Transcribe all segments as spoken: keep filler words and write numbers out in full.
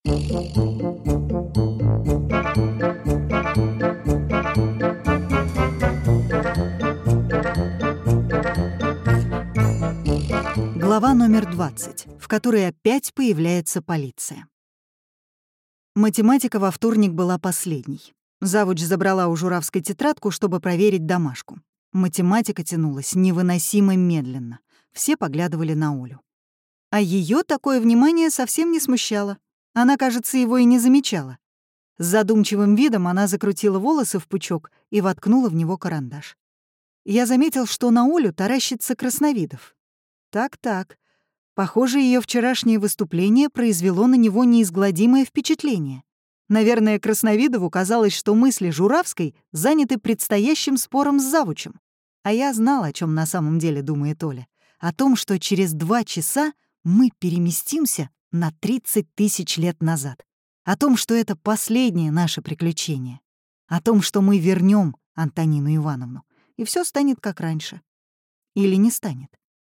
Глава номер двадцать, в которой опять появляется полиция. Математика во вторник была последней. Завуч забрала у Журавской тетрадку, чтобы проверить домашку. Математика тянулась невыносимо медленно. Все поглядывали на Олю. А ее такое внимание совсем не смущало. Она, кажется, его и не замечала. С задумчивым видом она закрутила волосы в пучок и воткнула в него карандаш. Я заметил, что на Олю таращится Красновидов. Так-так. Похоже, ее вчерашнее выступление произвело на него неизгладимое впечатление. Наверное, Красновидову казалось, что мысли Журавской заняты предстоящим спором с завучем. А я знал, о чем на самом деле думает Оля. О том, что через два часа мы переместимся на тридцать тысяч лет назад. О том, что это последнее наше приключение. О том, что мы вернем Антонину Ивановну, и все станет как раньше. Или не станет.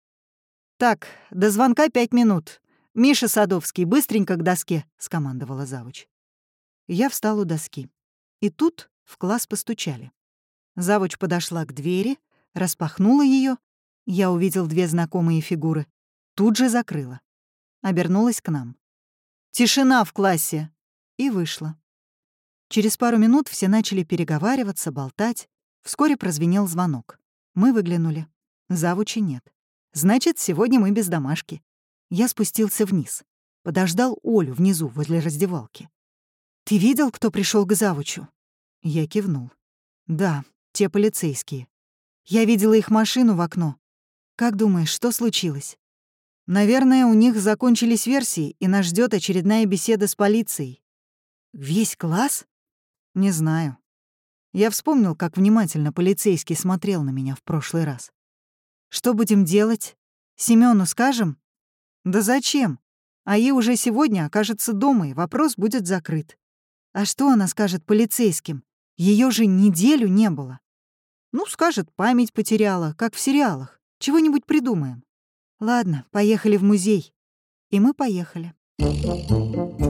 «Так, до звонка пять минут. Миша Садовский, быстренько к доске», — скомандовала завуч. Я встал у доски. И тут в класс постучали. Завуч подошла к двери, распахнула ее. Я увидел две знакомые фигуры. Тут же закрыла. Обернулась к нам. «Тишина в классе!» И вышла. Через пару минут все начали переговариваться, болтать. Вскоре прозвенел звонок. Мы выглянули. Завучи нет. Значит, сегодня мы без домашки. Я спустился вниз. Подождал Олю внизу, возле раздевалки. «Ты видел, кто пришел к завучу?» Я кивнул. «Да, те полицейские. Я видела их машину в окно. Как думаешь, что случилось?» «Наверное, у них закончились версии, и нас ждет очередная беседа с полицией». «Весь класс?» «Не знаю. Я вспомнил, как внимательно полицейский смотрел на меня в прошлый раз. Что будем делать? Семёну скажем?» «Да зачем? АИ уже сегодня окажется дома, и вопрос будет закрыт». «А что она скажет полицейским? Ее же неделю не было». «Ну, скажет, память потеряла, как в сериалах. Чего-нибудь придумаем». «Ладно, поехали в музей». И мы поехали.